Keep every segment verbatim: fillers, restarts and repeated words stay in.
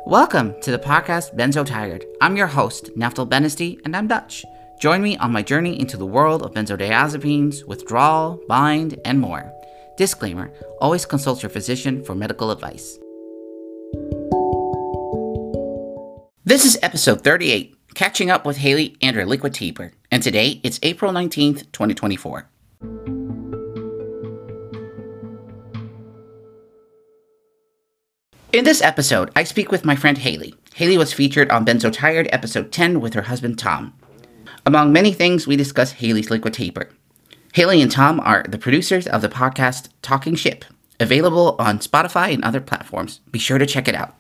Welcome to the podcast Benzo Tired. I'm your host, Naftal Benesty, and I'm Dutch. Join me on my journey into the world of benzodiazepines, withdrawal, bind, and more. Disclaimer, always consult your physician for medical advice. This is episode thirty-eight, Catching Up with Haley and her Liquid Taper, and today it's April nineteenth, twenty twenty-four. In this episode, I speak with my friend Haley. Haley was featured on Benzo Tired episode ten with her husband Tom. Among many things, we discuss Haley's Liquid Taper. Haley and Tom are the producers of the podcast Talking Ship, available on Spotify and other platforms. Be sure to check it out.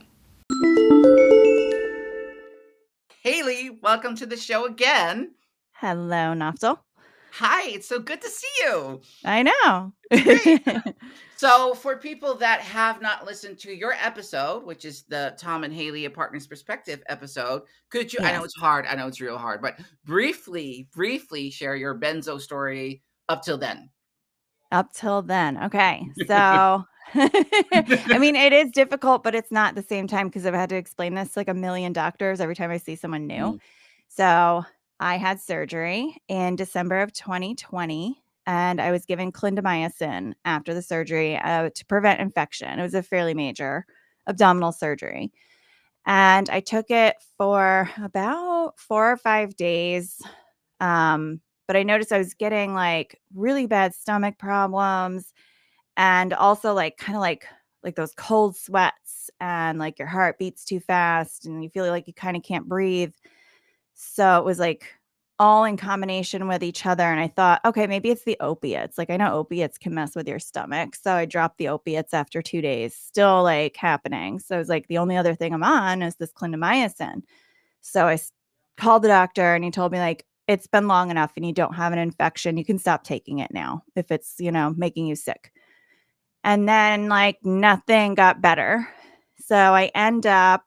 Haley, welcome to the show again. Hello, Naftal. Hi, it's so good to see you. I know. So for people that have not listened to your episode, which is the Tom and Haley, A Partner's Perspective episode, could you, yes. I know it's hard, I know it's real hard, but briefly, briefly share your benzo story up till then. Up till then. Okay. So, I mean, it is difficult, but it's not at the same time because I've had to explain this to like a million doctors every time I see someone new. Mm. So I had surgery in December of twenty twenty. And I was given clindamycin after the surgery uh, to prevent infection. It was a fairly major abdominal surgery. And I took it for about four or five days. Um, but I noticed I was getting like really bad stomach problems and also like kind of like like those cold sweats and like your heart beats too fast and you feel like you kind of can't breathe. So it was like all in combination with each other. And I thought, okay, maybe it's the opiates. Like I know opiates can mess with your stomach. So I dropped the opiates after two days, still like happening. So it was like the only other thing I'm on is this clindamycin. So I called the doctor and he told me like, it's been long enough and you don't have an infection. You can stop taking it now if it's, you know, making you sick. And then like nothing got better. So I end up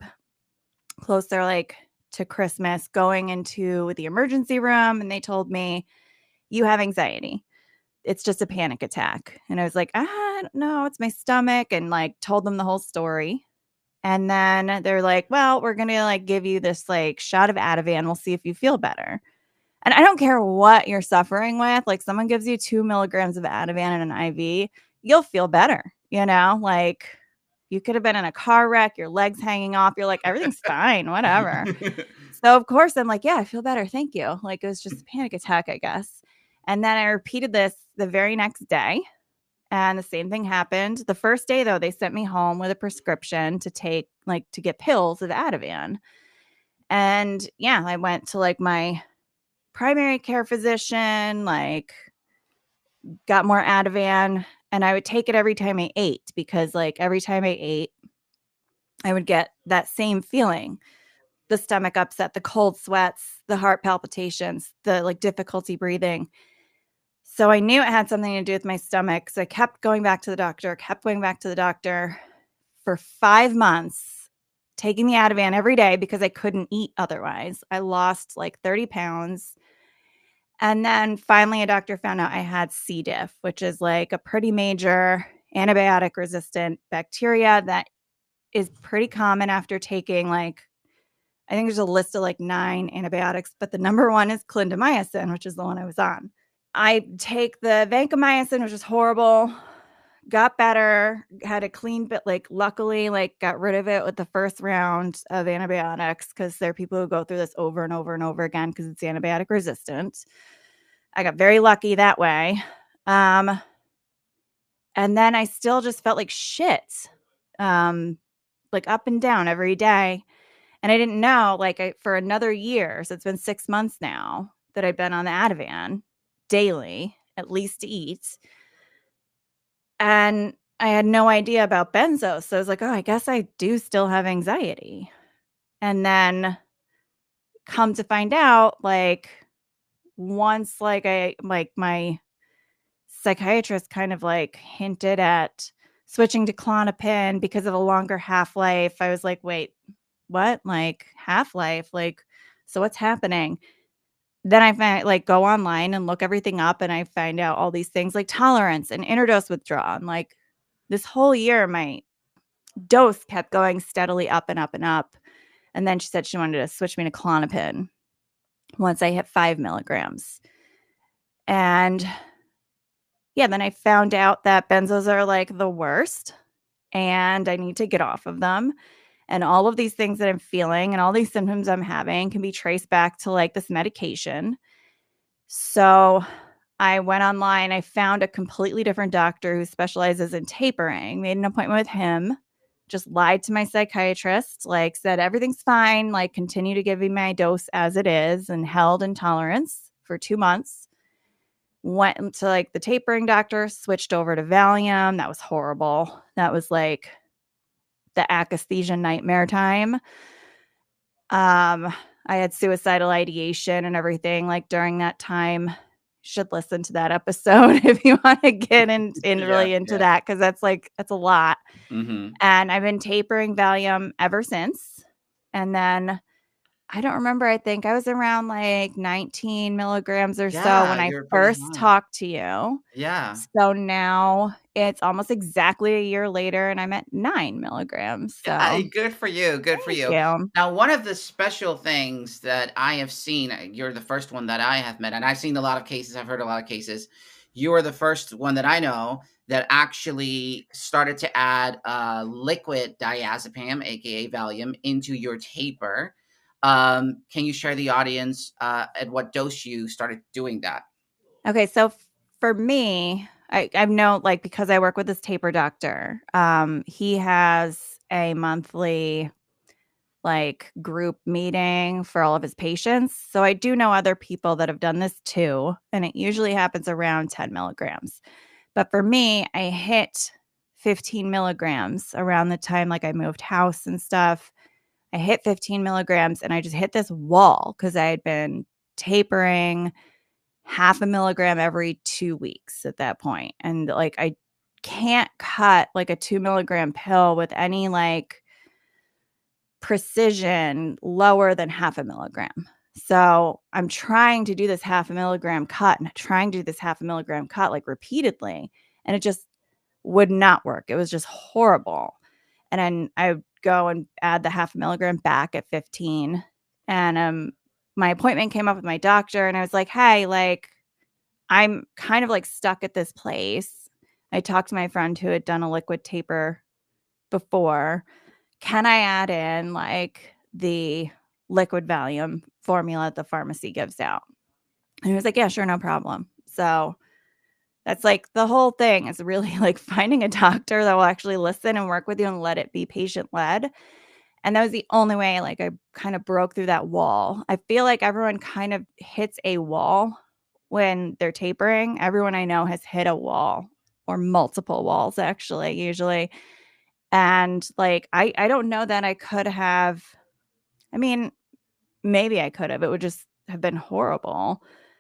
closer like to Christmas going into the emergency room and they told me, you have anxiety. It's just a panic attack. And I was like, ah, I don't know, it's my stomach, and like told them the whole story. And then they're like, well, we're going to like give you this like shot of Ativan. We'll see if you feel better. And I don't care what you're suffering with. Like someone gives you two milligrams of Ativan in an I V, you'll feel better. You know, like you could have been in a car wreck, your legs hanging off. You're like, everything's fine, whatever. So of course I'm like, yeah, I feel better. Thank you. Like it was just a panic attack, I guess. And then I repeated this the very next day. And the same thing happened. The first day though, they sent me home with a prescription to take, like to get pills of Ativan. And yeah, I went to like my primary care physician, like got more Ativan. And I would take it every time I ate because like every time I ate, I would get that same feeling. The stomach upset, the cold sweats, the heart palpitations, the like difficulty breathing. So I knew it had something to do with my stomach. So I kept going back to the doctor, kept going back to the doctor for five months, taking the Ativan every day because I couldn't eat otherwise. I lost like thirty pounds. And then finally a doctor found out I had C. diff, which is like a pretty major antibiotic resistant bacteria that is pretty common after taking like, I think there's a list of like nine antibiotics, but the number one is clindamycin, which is the one I was on. I take the vancomycin, which is horrible, got better, had a clean bit, like luckily like got rid of it with the first round of antibiotics because there are people who go through this over and over and over again because it's antibiotic resistant. I got very lucky that way. Um, and then I still just felt like shit, um, like up and down every day. And I didn't know, like, I, for another year, so it's been six months now that I've been on the Ativan daily, at least to eat. And I had no idea about benzo. So I was like, oh, I guess I do still have anxiety. And then come to find out, like, once, like, I, like, my psychiatrist kind of, like, hinted at switching to Klonopin because of a longer half-life, I was like, wait, what? Like half-life? Like, so what's happening? Then I find like go online and look everything up and I find out all these things like tolerance and interdose withdrawal. And like this whole year, my dose kept going steadily up and up and up. And then she said she wanted to switch me to Klonopin once I hit five milligrams. And yeah, then I found out that benzos are like the worst and I need to get off of them. And all of these things that I'm feeling and all these symptoms I'm having can be traced back to like this medication. So I went online. I found a completely different doctor who specializes in tapering, made an appointment with him, just lied to my psychiatrist, like said, everything's fine, like continue to give me my dose as it is, and held intolerance for two months. Went to like the tapering doctor, switched over to Valium. That was horrible. That was like the akathisia nightmare time. Um, I had suicidal ideation and everything like during that time. Should listen to that episode if you want to get in, in Yeah, really into yeah. that, because that's like that's a lot. Mm-hmm. And I've been tapering Valium ever since. And then I don't remember. I think I was around like nineteen milligrams or so Yeah, when I you're pretty first high. talked to you. Yeah. So now it's almost exactly a year later and I'm at nine milligrams. So Uh, good for you. Good for thank you. you. Now, one of the special things that I have seen, uh, you're the first one that I have met, and I've seen a lot of cases, I've heard a lot of cases. You are the first one that I know that actually started to add uh, liquid diazepam, aka Valium, into your taper. Um, can you share the audience uh, at what dose you started doing that? Okay. So f- for me, I, I know like because I work with this taper doctor, um, he has a monthly like group meeting for all of his patients. So I do know other people that have done this too. And it usually happens around ten milligrams. But for me, I hit fifteen milligrams around the time like I moved house and stuff. I hit fifteen milligrams and I just hit this wall because I had been tapering half a milligram every two weeks at that point. And like I can't cut like a two milligram pill with any like precision lower than half a milligram. So I'm trying to do this half a milligram cut and trying to do this half a milligram cut like repeatedly. And it just would not work. It was just horrible. And then I would go and add the half a milligram back at fifteen. And um, my appointment came up with my doctor and I was like, hey, like, I'm kind of like stuck at this place. I talked to my friend who had done a liquid taper before. Can I add in like the liquid Valium formula that the pharmacy gives out? And he was like, yeah, sure, no problem. So that's like the whole thing is really like finding a doctor that will actually listen and work with you and let it be patient led. And that was the only way like I kind of broke through that wall. I feel like everyone kind of hits a wall when they're tapering. Everyone I know has hit a wall or multiple walls actually, usually. And like I I don't know that I could have, I mean, maybe I could have. It would just have been horrible.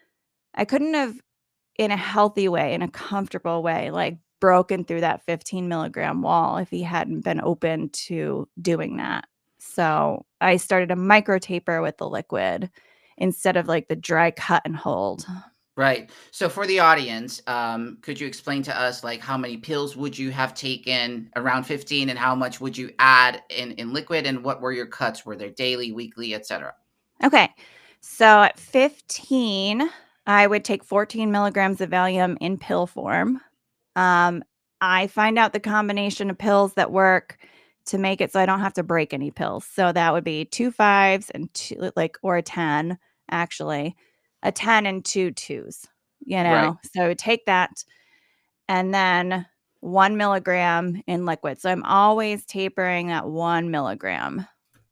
I couldn't have in a healthy way, in a comfortable way, like broken through that fifteen milligram wall if he hadn't been open to doing that. So I started a micro taper with the liquid instead of like the dry cut and hold. Right. So for the audience, um, could you explain to us like how many pills would you have taken around fifteen and how much would you add in, in liquid and what were your cuts? Were they daily, weekly, et cetera? Okay. So at fifteen, I would take fourteen milligrams of Valium in pill form. Um, I find out the combination of pills that work to make it so I don't have to break any pills. So that would be two fives and two, like, or a ten, actually, a ten and two twos, you Right. know? So I would take that and then one milligram in liquid. So I'm always tapering at one milligram.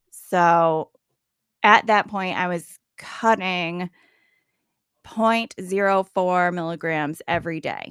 So at that point, I was cutting zero point zero four milligrams every day.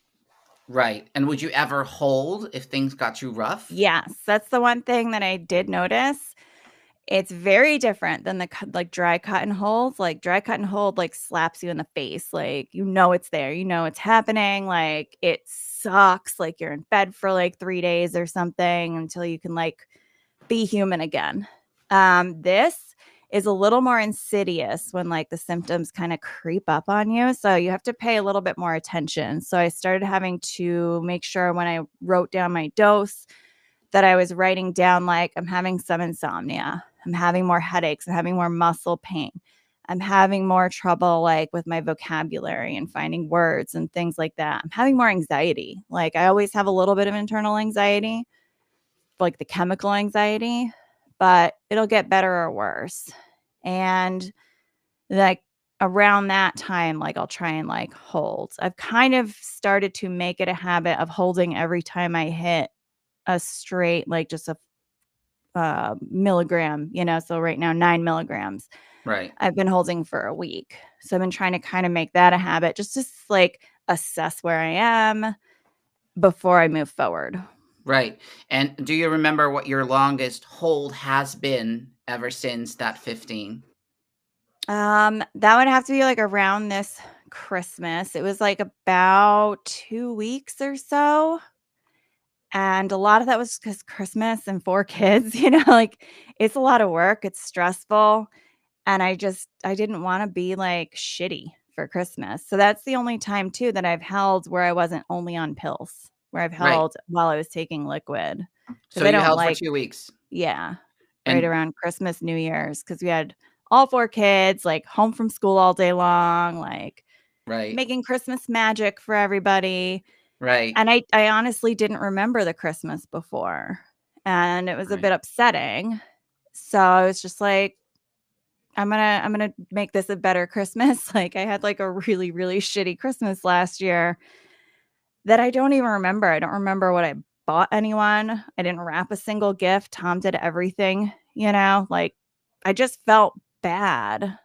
Right. And would you ever hold if things got too rough? Yes, that's the one thing that I did notice. It's very different than the cu- like dry cut and hold. Like dry cut and hold like slaps you in the face. Like you know it's there. You know it's happening. Like it sucks. Like you're in bed for like three days or something until you can like be human again. Um, this is a little more insidious when like the symptoms kind of creep up on you. So you have to pay a little bit more attention. So I started having to make sure when I wrote down my dose that I was writing down, like, I'm having some insomnia. I'm having more headaches. I'm having more muscle pain. I'm having more trouble, like, with my vocabulary and finding words and things like that. I'm having more anxiety. Like, I always have a little bit of internal anxiety, like the chemical anxiety, but it'll get better or worse. And like around that time, like I'll try and like hold. I've kind of started to make it a habit of holding every time I hit a straight, like just a uh, milligram, you know, so right now nine milligrams. Right. I've been holding for a week. So I've been trying to kind of make that a habit, just to like assess where I am before I move forward. Right. And do you remember what your longest hold has been ever since that fifteen? Um, that would have to be like around this Christmas. It was like about two weeks or so. And a lot of that was because Christmas and four kids, you know, like it's a lot of work. It's stressful. And I just, I didn't want to be like shitty for Christmas. So that's the only time too that I've held where I wasn't only on pills, where I've Right. held while I was taking liquid. So Because I you don't held for like, two weeks. yeah, right And around Christmas, New Year's, because we had all four kids like home from school all day long, like right. making Christmas magic for everybody. Right. And I I honestly didn't remember the Christmas before, and it was a Right. bit upsetting. So I was just like, I'm gonna I'm gonna make this a better Christmas. Like I had like a really, really shitty Christmas last year that I don't even remember. I don't remember what I bought anyone. I didn't wrap a single gift. Tom did everything, you know, like I just felt bad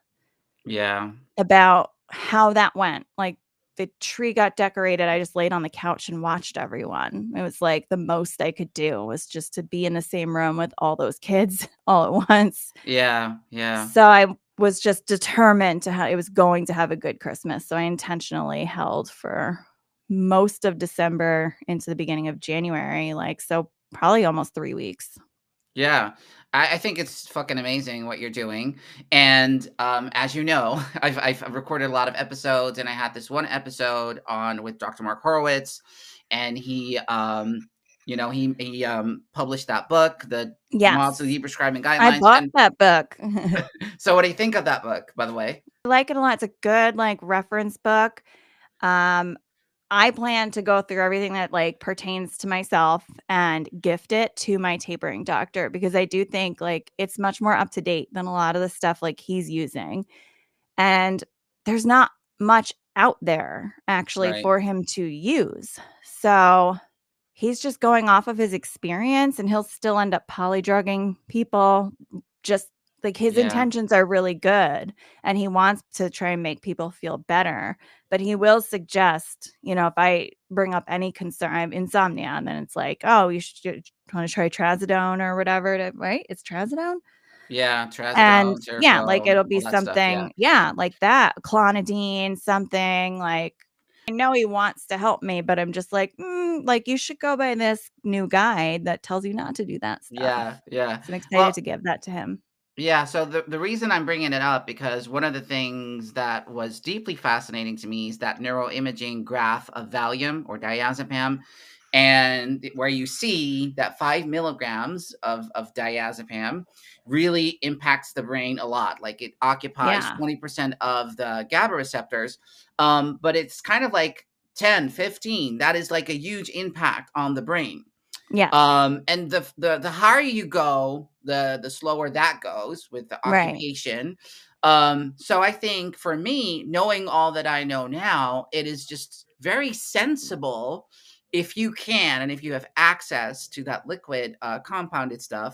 Yeah. about how that went. Like the tree got decorated. I just laid on the couch and watched everyone. It was like the most I could do was just to be in the same room with all those kids all at once. Yeah. Yeah. So I was just determined to have it was going to have a good Christmas. So I intentionally held for most of December into the beginning of January, like so probably almost three weeks. Yeah. I, I think it's fucking amazing what you're doing. And um, as you know, I've, I've recorded a lot of episodes, and I had this one episode on with Doctor Mark Horowitz, and he, um, you know, he he um, published that book, the Models of Yes. the Prescribing I Guidelines. bought And that book. so, what do you think of that book, by the way? I like it a lot. It's a good like reference book. Um, I plan to go through everything that like pertains to myself and gift it to my tapering doctor because I do think like it's much more up to date than a lot of the stuff like he's using. And there's not much out there actually Right. for him to use. So he's just going off of his experience and he'll still end up polydrugging people. Just like his Yeah. intentions are really good and he wants to try and make people feel better. But he will suggest, you know, if I bring up any concern, I have insomnia, and then it's like, oh, you should want to try trazodone or whatever, to, right? It's trazodone. Yeah. And Trazodone, yeah, like Seroquel, it'll be all that stuff. Yeah. something, yeah, like that, clonidine, something like I know he wants to help me, but I'm just like, mm, like you should go by this new guide that tells you not to do that Yeah. stuff. Yeah. So I'm excited Well, to give that to him. yeah, so the the reason I'm bringing it up because one of the things that was deeply fascinating to me is that neuroimaging graph of Valium or diazepam, and where you see that five milligrams of of diazepam really impacts the brain a lot. Like it occupies Yeah. twenty percent of the GABA receptors, um, but it's kind of like ten, fifteen. That is like a huge impact on the brain. Yes. Um, and the the the higher you go, the the slower that goes with the Right. occupation. Um, so I think for me, knowing all that I know now, it is just very sensible if you can and if you have access to that liquid uh, compounded stuff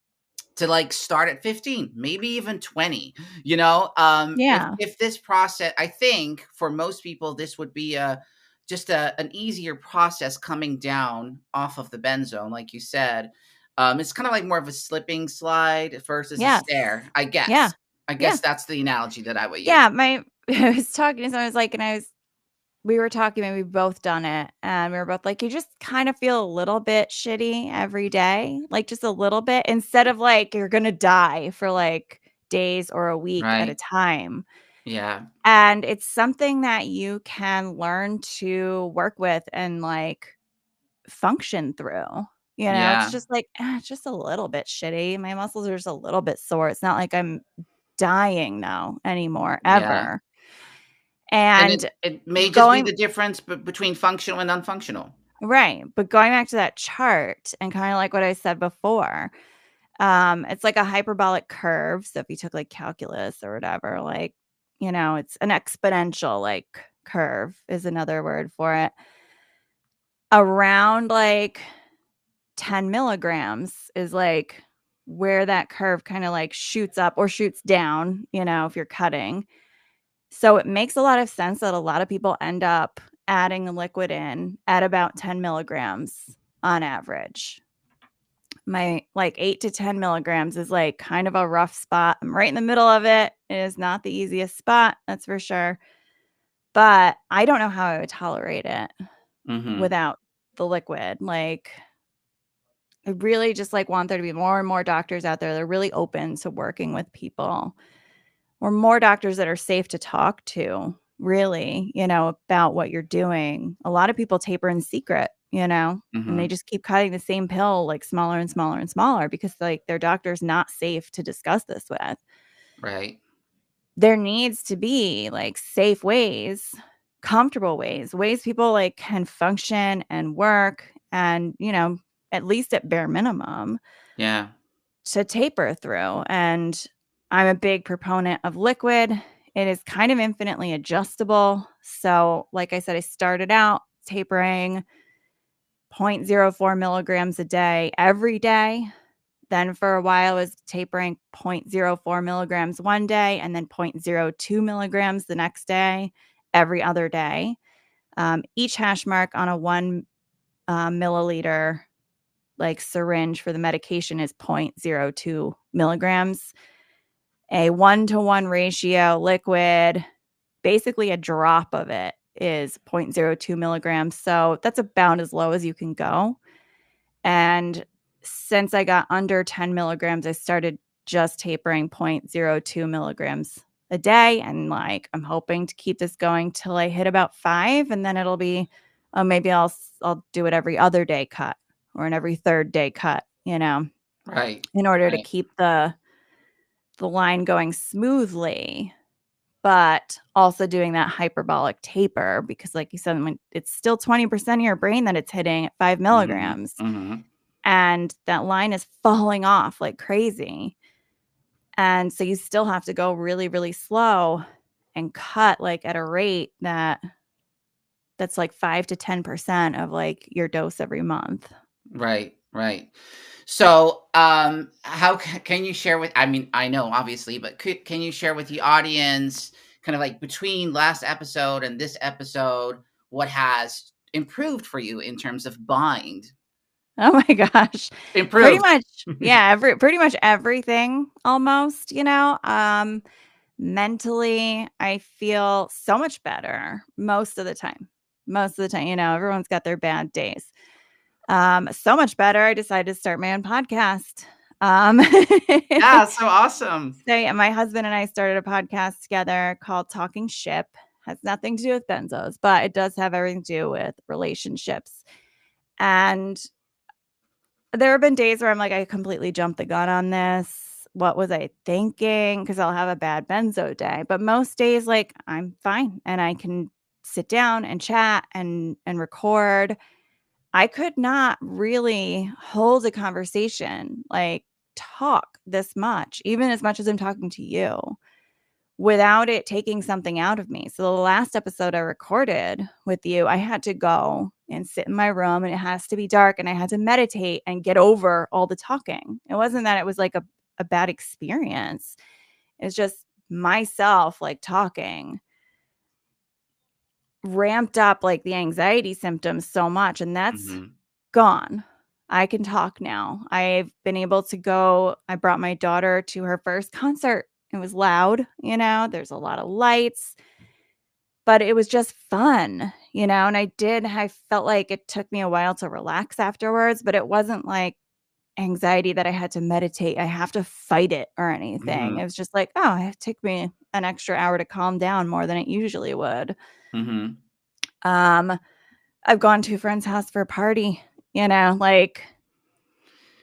to like start at fifteen, maybe even twenty. You know, um if Yeah. if this process, I think for most people this would be a just a, an easier process coming down off of the benzone, like you said. Um it's kind of like more of a slipping slide versus a Yes. stair, I Yeah. guess. I Yeah. guess that's the analogy that I would use. Yeah. My I was talking to someone, I was like, and I was we were talking and we've both done it. And we were both like, you just kind of feel a little bit shitty every day, like just a little bit, instead of like you're gonna die for like days or a week at a Right. time. Yeah. And it's something that you can learn to work with and like function through. You know, it's Yeah. just like, eh, it's just a little bit shitty. My muscles are just a little bit sore. It's not like I'm dying now anymore, Yeah. ever. And it And it may just be going the difference b between functional and unfunctional. right, but going back to that chart and kinda like what I said before, um, it's like a hyperbolic curve. So if you took, like, calculus or whatever, like, you know, it's an exponential, like, curve is another word for it. Around, like, ten milligrams is, like, where that curve kinda, like, shoots up or shoots down, you know, if you're cutting. So it makes a lot of sense that a lot of people end up adding the liquid in at about ten milligrams on average. My like eight to ten milligrams is like kind of a rough spot. I'm right in the middle of it. It is not the easiest spot, that's for sure. But I don't know how I would tolerate it Mhm. without the liquid. Like, I really just like want there to be more and more doctors out there that are really open to working with people, or more doctors that are safe to talk to, really, you know, about what you're doing. A lot of people taper in secret, you know, and they Mhm. just keep cutting the same pill like smaller and smaller and smaller because like their doctor's not safe to discuss this with. Right. There needs to be like safe ways, comfortable ways, ways people like can function and work and, you know, at least at bare minimum Yeah. to taper through. And I'm a big proponent of liquid. It is kind of infinitely adjustable. So, like I said, I started out tapering zero point zero four milligrams a day every day. Then for a while, I was tapering zero point zero four milligrams one day and then zero point zero two milligrams the next day, every other day. Um, each hash mark on a one uh, milliliter like syringe for the medication is zero point zero two milligrams. A one-to-one ratio liquid, basically a drop of it is zero point zero two milligrams. So that's about as low as you can go. And since I got under ten milligrams, I started just tapering zero point zero two milligrams a day. And like, I'm hoping to keep this going till I hit about five. And then it'll be, oh, maybe I'll, I'll do it every other day cut or an every third day cut, you know, Right. in order to Right. keep the, the line going smoothly, but also doing that hyperbolic taper because like you said, when it's still twenty percent of your brain that it's hitting at five Mhm. milligrams Mhm. and that line is falling off like crazy. And so you still have to go really, really slow and cut like at a rate that that's like five to ten percent of like your dose every month. Right. Right. So, um, how ca can you share with I mean, I know obviously, but could can you share with the audience kind of like between last episode and this episode, what has improved for you in terms of bind? Oh my gosh. Pretty Improved. much, yeah, every pretty much everything almost, you know. Um mentally, I feel so much better most of the time. Most of the time, you know, everyone's got their bad days. Um so much better. I decided to start my own podcast. Um Yeah, so awesome. so yeah, my husband and I started a podcast together called Talking Ship. Has nothing to do with benzos, but it does have everything to do with relationships. And there have been days where I'm like, I completely jumped the gun on this. What was I thinking? Because I'll have a bad benzo day. But most days, like, I'm fine and I can sit down and chat and and record. I could not really hold a conversation, like talk this much, even as much as I'm talking to you, without it taking something out of me. So the last episode I recorded with you, I had to go and sit in my room and it has to be dark and I had to meditate and get over all the talking. It wasn't that it was like a, a bad experience. It's just myself like talking ramped up like the anxiety symptoms so much and that's Mhm. gone. I can talk now. I've been able to go. I brought my daughter to her first concert. It was loud, you know, there's a lot of lights, but it was just fun, you know, and I did, I felt like it took me a while to relax afterwards, but it wasn't like anxiety that I had to meditate. I have to fight it or anything. It Mhm. was just like, oh, it took me an extra hour to calm down more than it usually would. Mhm. Um, I've gone to a friend's house for a party, you know, like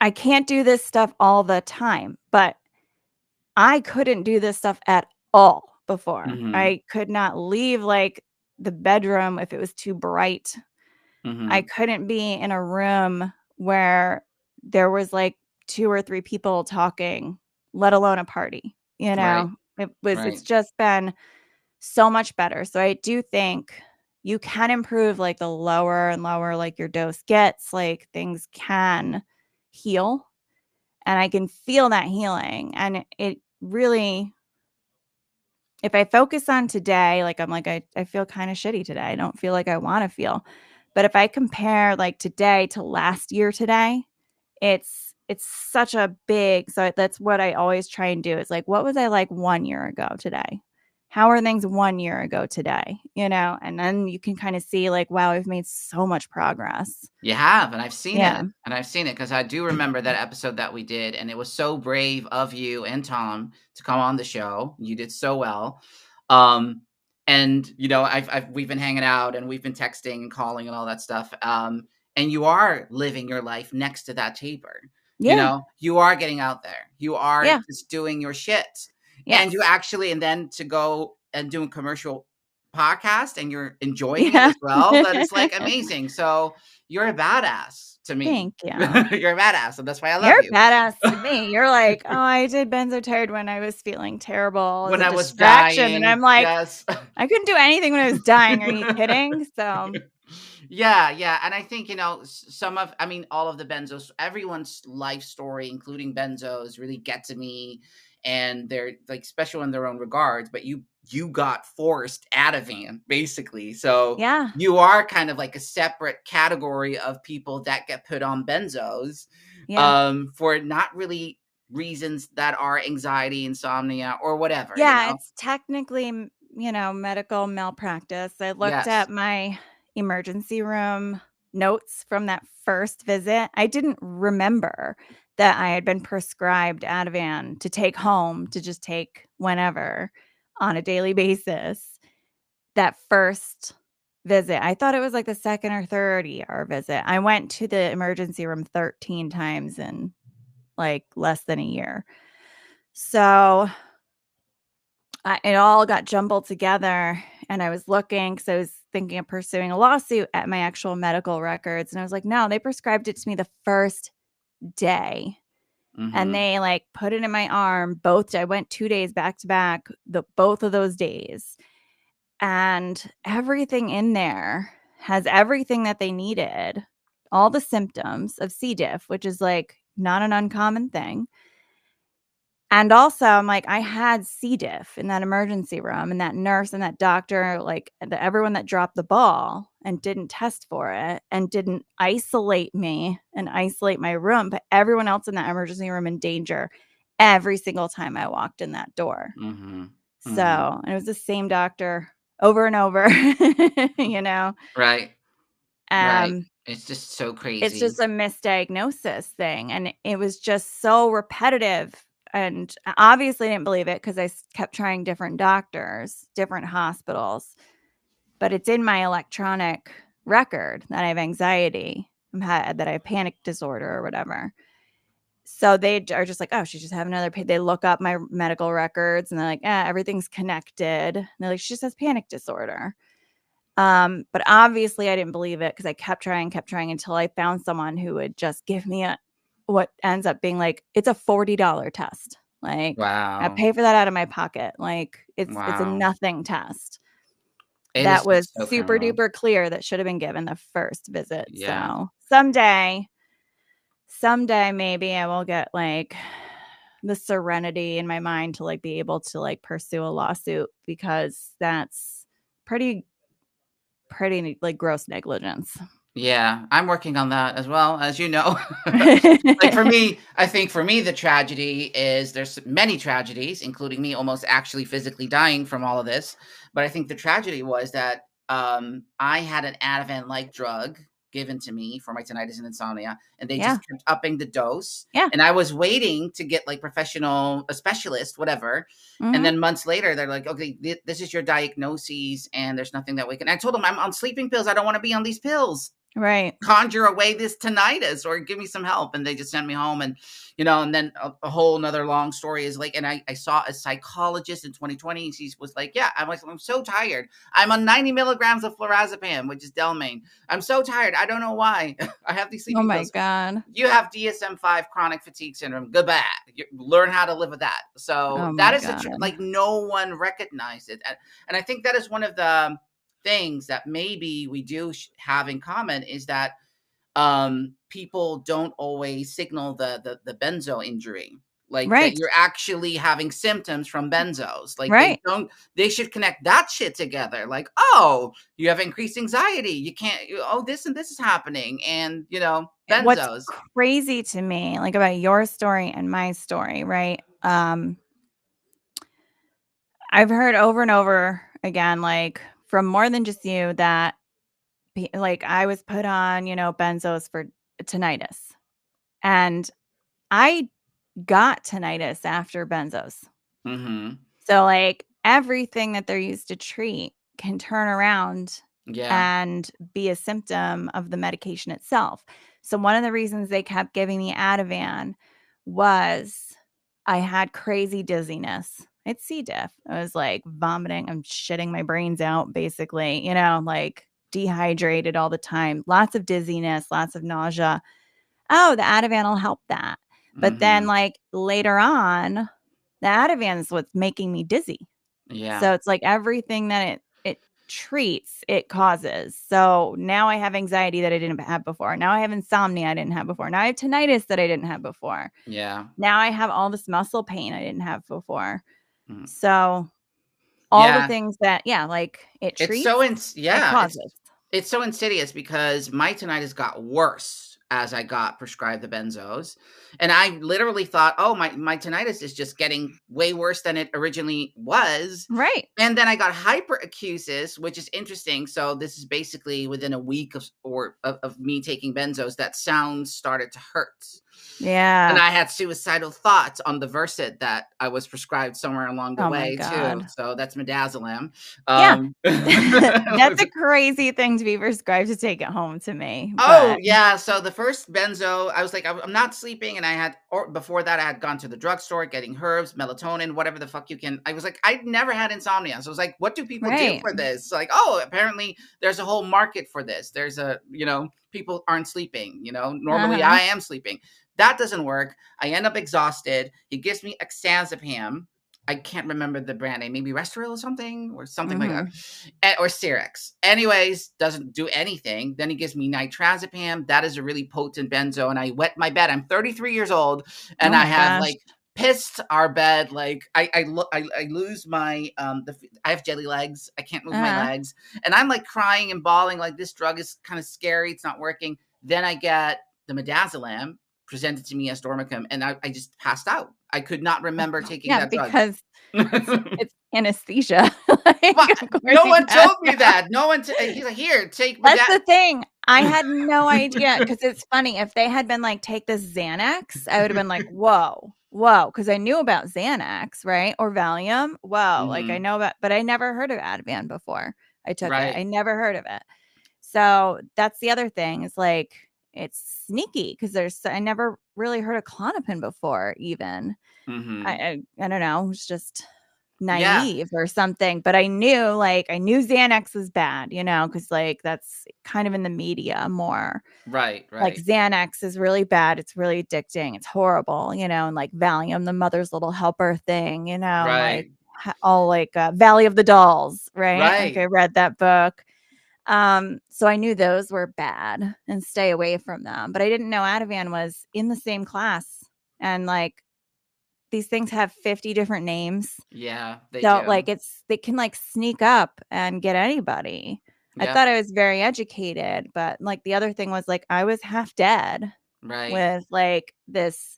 I can't do this stuff all the time, but I couldn't do this stuff at all before. Mhm. I could not leave, like, the bedroom if it was too bright. I Mhm. couldn't be in a room where there was, like, two or three people talking, let alone a party, you Right. know? It was Right. it's just been so much better. So I do think you can improve, like, the lower and lower, like, your dose gets, like, things can heal, and I can feel that healing, and it it really if I focus on today, like, I'm like, I I feel kinda shitty today. I don't feel like I wanna feel. But if I compare, like, today to last year today, it's it's such a big so that's what I always try and do is, like, what was I like one year ago today? How are things one year ago today? You know? And then you can kinda see, like, wow, we've made so much progress. You have, and I've seen Yeah. it, and I've seen it because I do remember that episode that we did, and it was so brave of you and Tom to come on the show. You did so well. Um, and, you know, I've I've we've been hanging out, and we've been texting and calling and all that stuff, um, and you are living your life next to that taper, you Yeah. know? You are getting out there. You are Yeah. just doing your shit, and you Yes. actually and then to go and do a commercial podcast, and you're enjoying it Yeah. as well, that is, like, amazing. So you're a badass to me. Thank you. You're a badass, and that's why I love You're you. badass to me. You're like, "Oh, I did Benzotired when I was feeling terrible as When a I was distraction," and I'm dying, like, yes. "I couldn't do anything when I was dying. Are you kidding?" So Yeah, yeah, and I think, you know, s some of I mean, all of the benzos everyone's life story, including benzos, really get to me, and they're, like, special in their own regards, but you you got forced Ativan, basically, so yeah, you are kind of like a separate category of people that get put on benzos, yeah. um, for not really reasons that are anxiety, insomnia, or whatever, you Yeah, know? it's technically, m you know, medical malpractice. I looked Yes. at my emergency room notes from that first visit. I didn't remember that I had been prescribed Ativan to take home to just take whenever on a daily basis. That first visit, I thought it was like the second or third E R visit. I went to the emergency room thirteen times in, like, less than a year. So, I it all got jumbled together, and I was looking, because I was thinking of pursuing a lawsuit at my actual medical records, and I was like, "No, they prescribed it to me the first day." And Mhm. they, like, put it in my arm both I went two days back to back, the both of those days. And everything in there has everything that they needed, all the symptoms of C. diff, which is, like, not an uncommon thing. And also, I'm like, I had C. diff in that emergency room, and that nurse and that doctor, like, the everyone that dropped the ball and didn't test for it and didn't isolate me and isolate my room, but everyone else in that emergency room in danger every single time I walked in that door. Mhm. Mhm. So, it was the same doctor over and over, you know? Right. Right. Um, It's just so it's crazy. just a misdiagnosis thing, and it was just so repetitive, and I obviously didn't believe it because I s kept trying different doctors, different hospitals, but it's in my electronic record that I have anxiety, I'm ha that I have panic disorder or whatever. So they j are just like, "Oh, she just have another pa" they look up my medical records, and they're like, "Eh, everything's connected." And they're like, "She just has panic disorder." Um, but obviously I didn't believe it because I kept trying, kept trying until I found someone who would just give me a what ends up being like it's a forty dollars test. Like, I Wow. pay for that out of my pocket. Like, it's it's a Wow. nothing test. It That is was just so super criminal. duper clear that should have been given the first visit. Yeah. So, someday someday maybe I will get, like, the serenity in my mind to, like, be able to, like, pursue a lawsuit because that's pretty pretty, like, gross negligence. Yeah, I'm working on that as well, as you know. Like, for me I think for me, the tragedy is there's many tragedies, including me almost actually physically dying from all of this, but I think the tragedy was that, um, I had an Ativan-like drug given to me for my tinnitus and insomnia, and they Yeah, just kept upping the dose, yeah, and I was waiting to get, like, professional a specialist, whatever, and mhm. then months later, they're like, "Okay, thi this is your diagnoses, and there's nothing that we can." I told them, "I'm on sleeping pills, I don't wanna be on these pills." Right. conjure away this tinnitus or give me some help. And they just sent me home. And, you know, and then a, a whole nother long story is like, and I, I saw a psychologist in twenty twenty. And she was like, yeah, I'm like, I'm so tired. I'm on ninety milligrams of flurazepam, which is Delmain. I'm so tired. I don't know why. I have these Oh sleeping my pills. God. You have D S M five chronic fatigue syndrome. Goodbye. You learn how to live with that. So Oh that my is a tr- God. like no one recognized it. And, and I think that is one of the things that maybe we do sh- have in common is that um people don't always signal the the, the benzo injury, like that Right. you're actually having symptoms from benzos. Like they Right. don't, they should connect that shit together. Like, oh, you have increased anxiety, you can't, oh, this and this is happening, and you know, What's benzos. crazy to me, like about your story and my story, right? Um, I've heard over and over again, like from more than just you, that pe- like I was put on, you know, benzos for tinnitus, and I got tinnitus after benzos. Mm-hmm. So like everything that they're used to treat can turn around Yeah. and be a symptom of the medication itself. So one of the reasons they kept giving me Ativan was I had crazy dizziness. It's C. diff. I was like vomiting. I'm shitting my brains out, basically, you know, like dehydrated all the time, lots of dizziness, lots of nausea. Oh, the Ativan will help that. But then, Mm-hmm. like later on, the Ativan is what's making me dizzy. Yeah. So it's like everything that it it treats, it causes. So now I have anxiety that I didn't have before. Now I have insomnia I didn't have before. Now I have tinnitus that I didn't have before. Yeah. Now I have all this muscle pain I didn't have before. Mhm. So all the Yeah. things that, yeah, like it It's treats, so ins it yeah, it's causes. it's so insidious because my tinnitus got worse as I got prescribed the benzos, and I literally thought, "Oh, my my tinnitus is just getting way worse than it originally was." Right. And then I got hyperacusis, which is interesting. So this is basically within a week of or of, of me taking benzos, that sounds started to hurt. And Yeah. I had suicidal thoughts on the Versed that I was prescribed somewhere along the Oh my way too. God. So that's midazolam. Yeah. Um, That's a crazy thing to be prescribed to take it home to me. oh But yeah. So the first benzo, I was like, I'm I'm not sleeping, and I had, or before that, I had gone to the drugstore getting herbs, melatonin, whatever the fuck you can. I was like, I'd never had insomnia, so I was like, what do people do right. for this? Like, oh, apparently there's a whole market for this. There's a, you know, people aren't sleeping. You know, normally Uh-huh. I am sleeping. That doesn't work. I end up exhausted. He gives me oxazepam. I can't remember the brand name, maybe Restoril or something, or something like that, Mhm. eh, or Cerex. Anyways, doesn't do anything. Then he gives me nitrazepam. That is a really potent benzo, and I wet my bed. I'm thirty-three years old, Oh and I my have gosh. like pissed our bed. Like I, I, lo- I, I lose my um. The, I have jelly legs. I can't move my Uh-huh. legs, and I'm like crying and bawling. Like this drug is kind of scary. It's not working. Then I get the midazolam presented to me as Dormicum, and I, I just passed out. I could not remember taking Yeah, that drug. because it's it's anesthesia. Like, But of course no you one pass told me out. that. No one. T- he's like, here, take my That's the dad. thing. I had no idea, because it's funny. If they had been like, take this Xanax, I would have been like, whoa, whoa, because I knew about Xanax, right? Or Valium. Whoa, like I hmm know about, but I never heard of Ativan before I took it. Right. I never heard of it. So that's the other thing, is like it's sneaky, because there's I never really heard of Klonopin before, even. I, hmm I I don't know. It was just Yeah. naive or something. But I knew, like, I knew Xanax was bad, you know, because like that's kind of in the media more. Right. Like Right. Xanax is really bad. It's really addicting. It's horrible, you know, and like Valium, the mother's little helper thing, you know, and like Right. ha- all like uh, Valley of the Dolls, right? Like Right. I read that book. Um, so I knew those were bad and stay away from them. But I didn't know Ativan was in the same class. And like these things have fifty different names. Yeah, they So do. like it's they can like sneak up and get anybody. I Yeah. thought I was very educated, but like the other thing was like I was half dead Right. with like this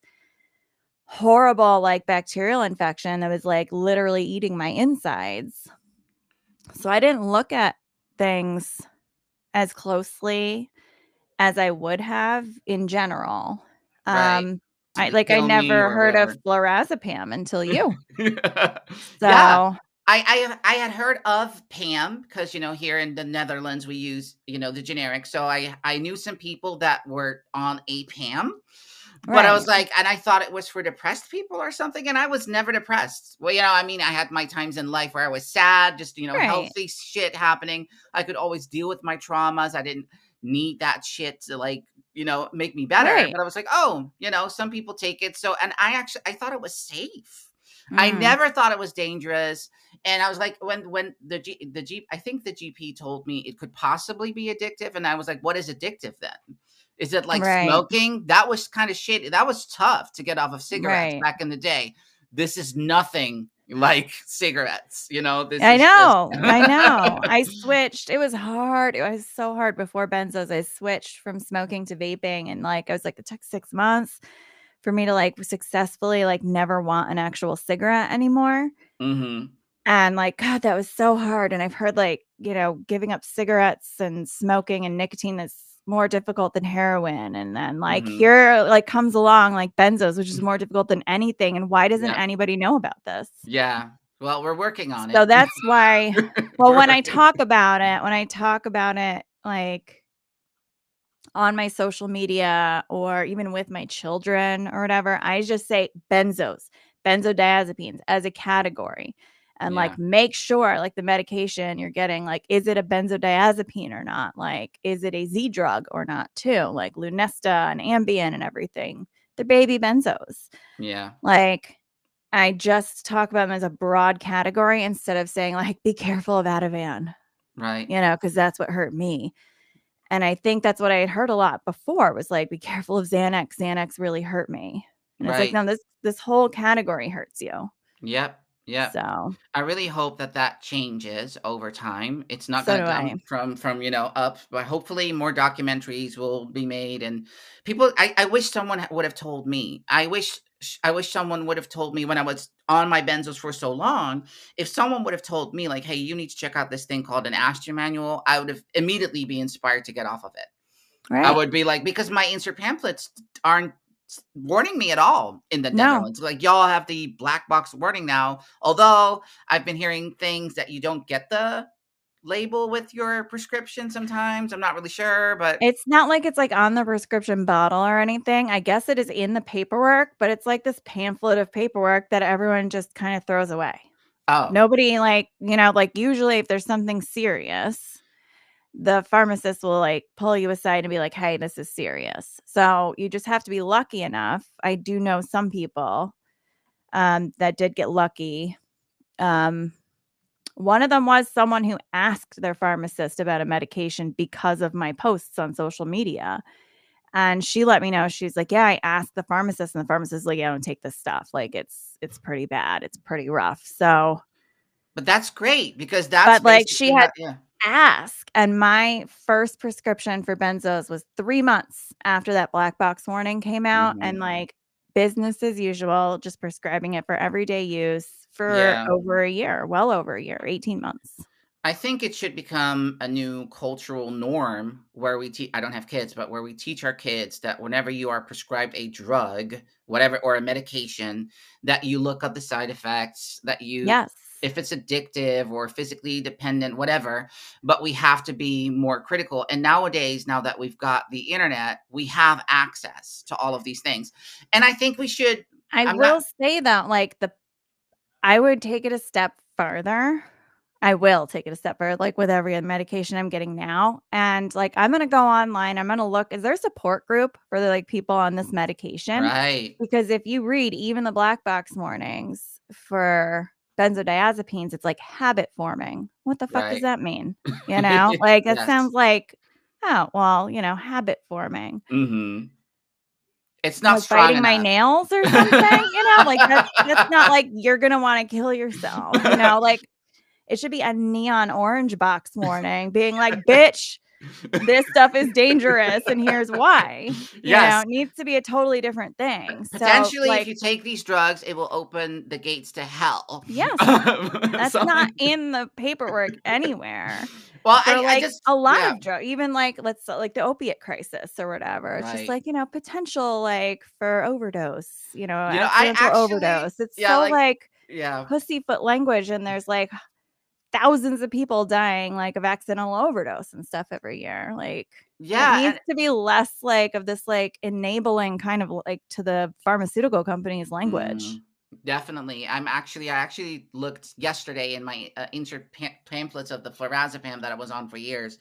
horrible like bacterial infection that was like literally eating my insides. So I didn't look at things as closely as I would have in general. Right. Um, Did I it like I kill me never or heard of whatever? flurazepam until you. Yeah. So I I I had heard of Pam because, you know, here in the Netherlands, we use, you know, the generic. So I I knew some people that were on a Pam, but I was Right. like, and I thought it was for depressed people or something, and I was never depressed. Well, you know, I mean, I had my times in life where I was sad, just, you know, Right. healthy shit happening. I could always deal with my traumas. I didn't need that shit to, like, you know, make me better. Right. But I was like, oh, you know, some people take it. So, and I actually I thought it was safe. I Mm. never thought it was dangerous. And I was like, when when the G, the G, I think the G P told me it could possibly be addictive, and I was like, what is addictive then? Is it like Right. smoking? That was kind of shit. That was tough to get off of cigarettes Right. back in the day. This is nothing like cigarettes. You know, this I is just know. I know. I switched. It was hard. It was so hard before benzos. I switched from smoking to vaping, and like I was like, it took six months for me to like successfully like never want an actual cigarette anymore. hmm And like, God, that was so hard. And I've heard like, you know, giving up cigarettes and smoking and nicotine is more difficult than heroin. And then like hmm here like comes along like benzos, which is more difficult than anything. And why doesn't Yep. anybody know about this? Yeah. Well, we're working on So it. that's why, well, We're when I working. talk about it, when I talk about it, like on my social media or even with my children or whatever, I just say benzos, benzodiazepines as a category. And Yeah. like make sure like the medication you're getting, like, is it a benzodiazepine or not? Like, is it a Z drug or not too? Like Lunesta and Ambien and everything. They're baby benzos. Yeah. Like I just talk about them as a broad category instead of saying like, be careful of Ativan, Right. you know, because that's what hurt me. And I think that's what I had heard a lot before was like, be careful of Xanax. Xanax really hurt me. And it's like, Right. no, this this whole category hurts you. Yep. Yep. So I really hope that that changes over time. It's not so going do to I. come from from you know up, but hopefully more documentaries will be made. And people, I, I wish someone ha- would have told me. I wish I wish someone would have told me when I was on my benzos for so long. If someone would have told me like, hey, you need to check out this thing called an Astor manual, I would have immediately be inspired to get off of it. I Right. would be like, because my insert pamphlets aren't warning me at all in the No. Netherlands. Like, y'all have the black box warning now. Although I've been hearing things that you don't get the label with your prescription sometimes. I'm not really sure, but It's not like it's like on the prescription bottle or anything. I guess it is in the paperwork, but it's like this pamphlet of paperwork that everyone just kind of throws away. oh, Nobody like, you know, like usually if there's something serious, the pharmacist will like pull you aside and be like, hey, this is serious. So you just have to be lucky enough. I do know some people um, that did get lucky. Um, one of them was someone who asked their pharmacist about a medication because of my posts on social media. And she let me know, she's like, yeah, I asked the pharmacist, and the pharmacist is like, yeah, don't take this stuff. Like it's it's pretty bad. It's pretty rough. So, but that's great because that's but like she basically how, had yeah. ask. And my first prescription for benzos was three months after that black box warning came out. hmm And like business as usual, just prescribing it for everyday use for Yeah. over a year, well over a year, eighteen months. I think it should become a new cultural norm where we teach. I don't have kids, but where we teach our kids that whenever you are prescribed a drug, whatever, or a medication, that you look up the side effects, that you, Yes. if it's addictive or physically dependent, whatever, but we have to be more critical. And nowadays, now that we've got the internet, we have access to all of these things. And I think we should, I I'm not, will say that like the I would take it a step further. I will take it a step further, like with every other medication I'm getting now. And like, I'm going to go online. I'm going to look, is there a support group for the like people on this medication? right. Because if you read even the black box warnings for benzodiazepines, it's like habit forming. What the fuck does Right. that mean? You know, like that Yes. sounds like, oh, well, you know, habit forming. hmm It's not Like strong biting my enough. nails or something, you know, like that's that's not like you're gonna want to kill yourself, you know, like it should be a neon orange box warning being like, bitch, this stuff is dangerous and here's why. You know, Yes. it needs to be a totally different thing. So Potentially, if like, you take these drugs, it will open the gates to hell. yes, that's not Something. in the paperwork anywhere. Well, For I, I like just, a lot yeah, of drugs, even like let's like the opiate crisis or whatever. It's just right. like, you know, potential like for overdose, you know, You know, I accidental actually, overdose. It's yeah, so like, like Yeah. pussyfoot language, and there's like thousands of people dying like of accidental overdose and stuff every year. Like it Yeah, needs and to be less like of this like enabling kind of like to the pharmaceutical companies language. mm, definitely. I'm actually I actually looked yesterday in my uh, insert pa- pamphlets of the flurazepam that I was on for years.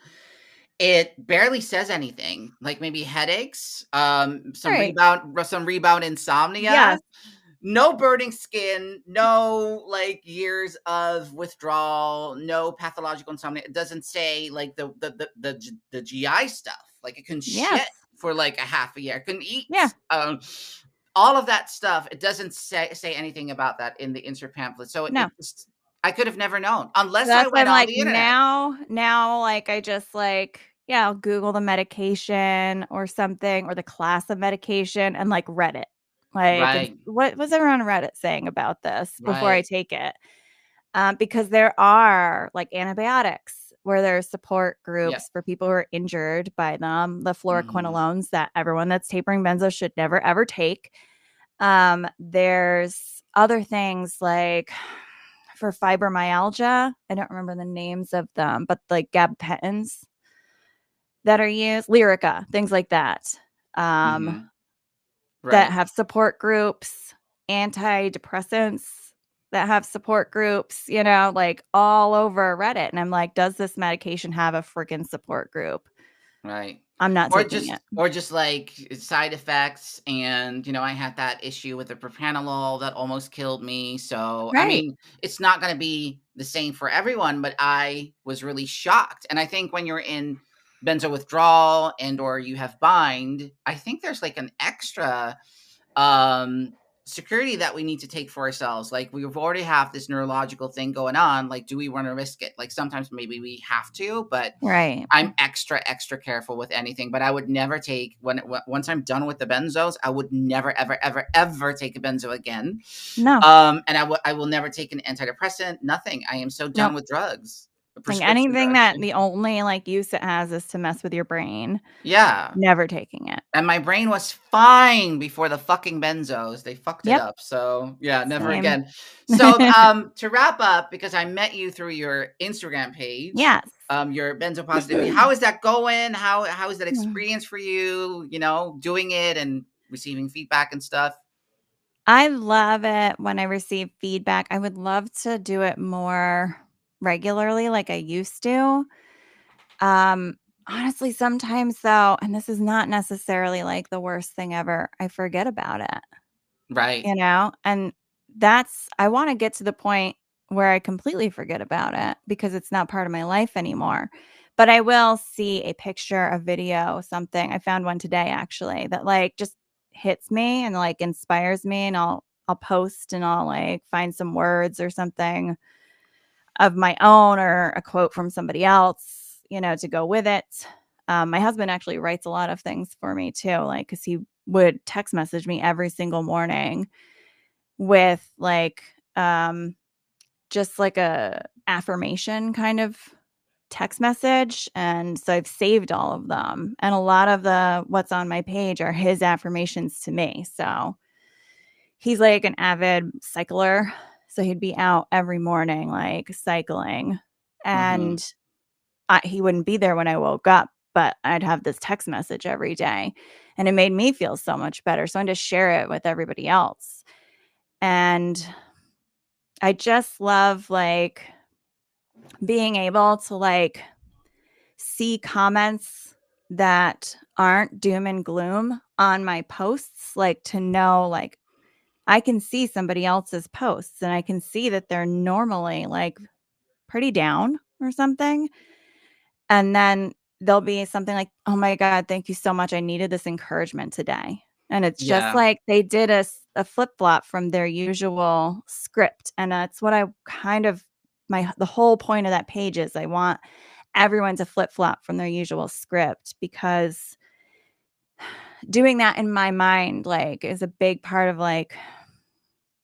It barely says anything. Like maybe headaches, um, some Right. rebound, some rebound insomnia. Yes. No burning skin, no like years of withdrawal, no pathological insomnia. It doesn't say like the the the the, G- the G I stuff. Like it can Yes. shit for like a half a year. It can eat. Yeah. Um, all of that stuff. It doesn't say say anything about that in the insert pamphlet. So it, No. it just I could have never known unless I That's why went I'm on like, the internet. now now, like, I just, like yeah, I'll Google the medication or something or the class of medication and, like, Reddit. Like, and Right, what was everyone on Reddit saying about this before I right. take it? Um, because there are, like, antibiotics where there's support Yeah. groups for people who are injured by them, the Mhm. fluoroquinolones that everyone that's tapering benzo should never, ever take. Um, there's other things like for fibromyalgia, I don't remember the names of them, but like gabapentins that are used, Lyrica, things like that, um, Mhm. that Right. have support groups, antidepressants that have support groups, you know, like all over Reddit. And I'm like, does this medication have a freaking support group? Right. I'm not Or taking just it. or just like side effects and, you know, I had that issue with the propranolol that almost killed me. So, I Right. mean, it's not going to be the same for everyone, but I was really shocked. And I think when you're in benzo withdrawal and or you have bind, I think there's like an extra um security that we need to take for ourselves. Like we've already have this neurological thing going on. Like, do we want to risk it? Like sometimes maybe we have to, but Right. I'm extra, extra careful with anything, but I would never take when w- once I'm done with the benzos, I would never, ever, ever, ever take a benzo again. No, Um, and I will, I will never take an antidepressant. Nothing. I am so done nope. with drugs, Like prescription anything drugs. that the only like use it has is to mess with your brain. Yeah, Never taking it. and my brain was fine before the fucking benzos. They fucked it Yep. up. So yeah, never Same. again. So um to wrap up, because I met you through your Instagram page, Yes. um, your benzo positivity. How is that going? How how is that experience for you? You know, doing it and receiving feedback and stuff. I love it when I receive feedback. I would love to do it more regularly like I used to. Um, honestly, sometimes though, and this is not necessarily like the worst thing ever, I forget about it, Right. you know? And that's I want to get to the point where I completely forget about it because it's not part of my life anymore. But I will see a picture, a video, something. I found one today actually that like just hits me and like inspires me and I'll I'll post and I'll like find some words or something of my own or a quote from somebody else, you know, to go with it. Um, my husband actually writes a lot of things for me too, like because he would text message me every single morning with like um just like a affirmation kind of text message, and so I've saved all of them, and a lot of the what's on my page are his affirmations to me. So he's like an avid cycler, so he'd be out every morning like cycling, Mm-hmm. and I, he wouldn't be there when I woke up, but I'd have this text message every day, and it made me feel so much better, so I wanted to share it with everybody else. And I just love like being able to like see comments that aren't doom and gloom on my posts, like to know like I can see somebody else's posts and I can see that they're normally like pretty down or something. And then there'll be something like, "Oh my god, thank you so much. I needed this encouragement today." And it's just Yeah. like they did a, s- a flip flop from their usual script. And that's what I kind of my the whole point of that page is I want everyone to flip flop from their usual script because doing that in my mind like is a big part of like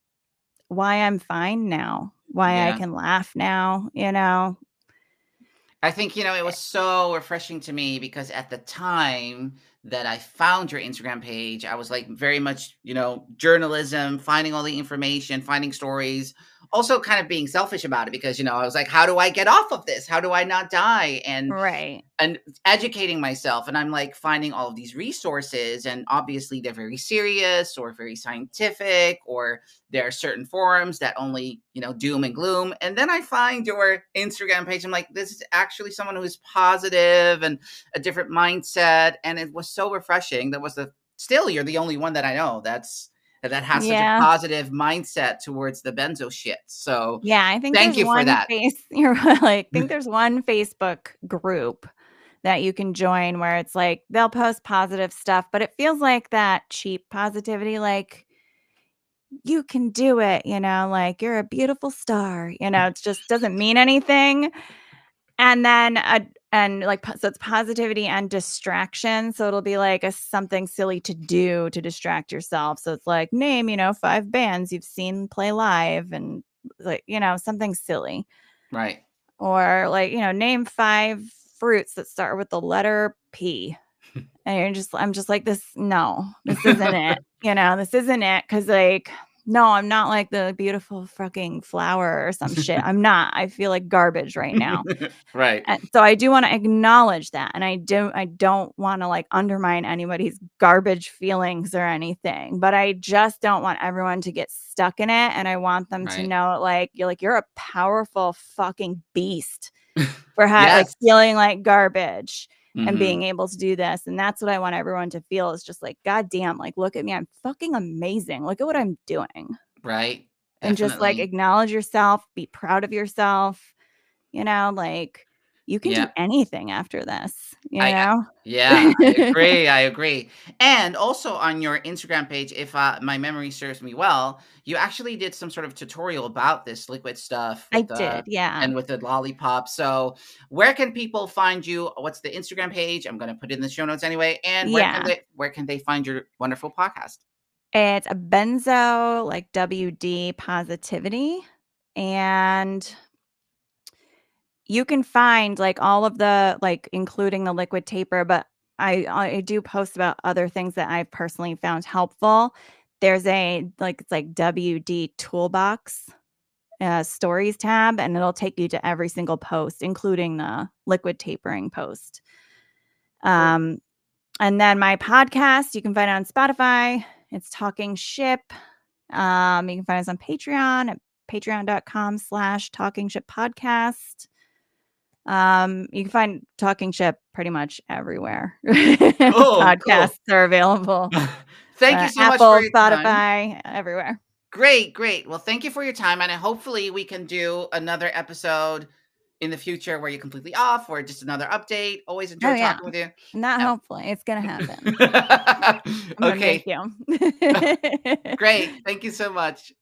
why I'm fine now, why I Yeah. can laugh now, you know? I think, you know, it was so refreshing to me because at the time that I found your Instagram page, I was like very much, you know, journalism, finding all the information, finding stories, also kind of being selfish about it because, you know, I was like, how do I get off of this? How do I not die? And Right. and educating myself, and I'm like finding all of these resources, and obviously they're very serious or very scientific, or there are certain forums that only, you know, doom and gloom. And then I find your Instagram page, I'm like, this is actually someone who is positive and a different mindset, and it was so refreshing. That was the still you're the only one that I know that's that has such a Yeah. positive mindset towards the benzo shit. So Yeah, I think thank there's you for one that. face you're right. I think there's one Facebook group that you can join where it's like they'll post positive stuff, but it feels like that cheap positivity, like you can do it, you know, like you're a beautiful star, you know, it just doesn't mean anything. And then, uh, and like, po- so it's positivity and distraction. So it'll be like a something silly to do to distract yourself. So it's like, name, you know, five bands you've seen play live and like, you know, something silly. Right. Or like, you know, name five fruits that start with the letter P. And you're just, I'm just like, this, no, this isn't it. You know, this isn't it. Cause like, no, I'm not like the beautiful fucking flower or some shit. I'm not. I feel like garbage right now. Right. And so I do want to acknowledge that. And I don't, I don't want to like undermine anybody's garbage feelings or anything, but I just don't want everyone to get stuck in it. And I want them to Right. know, like, you're like, you're a powerful fucking beast for ha- Yes. like feeling like garbage and Mhm. being able to do this. And that's what I want everyone to feel is just like, God damn, like, look at me. I'm fucking amazing. Look at what I'm doing. Right. And just like Definitely. acknowledge yourself, be proud of yourself. You know, like you can do Yeah. anything after this, you I, I know? yeah, I agree. I agree. And also on your Instagram page, if uh, my memory serves me well, you actually did some sort of tutorial about this liquid stuff I with the did, yeah. and with the lollipop. So where can people find you? What's the Instagram page? I'm going to put it in the show notes anyway. And where can Yeah. they where can they find your wonderful podcast? It's a benzo, like W D positivity. And you can find like all of the, like including the liquid taper, but I I do post about other things that I've personally found helpful. There's a like it's like W D toolbox uh, stories tab, and it'll take you to every single post, including the liquid tapering post. Cool. Um, and then my podcast, you can find it on Spotify. It's Talking Ship. Um, you can find us on Patreon at patreon.com slash Talking Ship Podcast. Um, you can find Talking Ship pretty much everywhere. Cool, Podcasts cool. are available. Thank Uh, you so much Apple, for your time. Spotify, everywhere. Great, great. Well, thank you for your time, and hopefully we can do another episode in the future where you're completely off, or just another update. Always enjoy Oh, yeah. talking with you. Not Oh. hopefully. It's going to happen. I'm gonna Okay, make you. great. Thank you so much.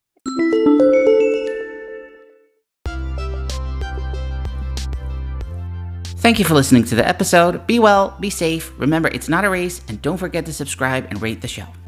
Thank you for listening to the episode. Be well, be safe. Remember, it's not a race, and don't forget to subscribe and rate the show.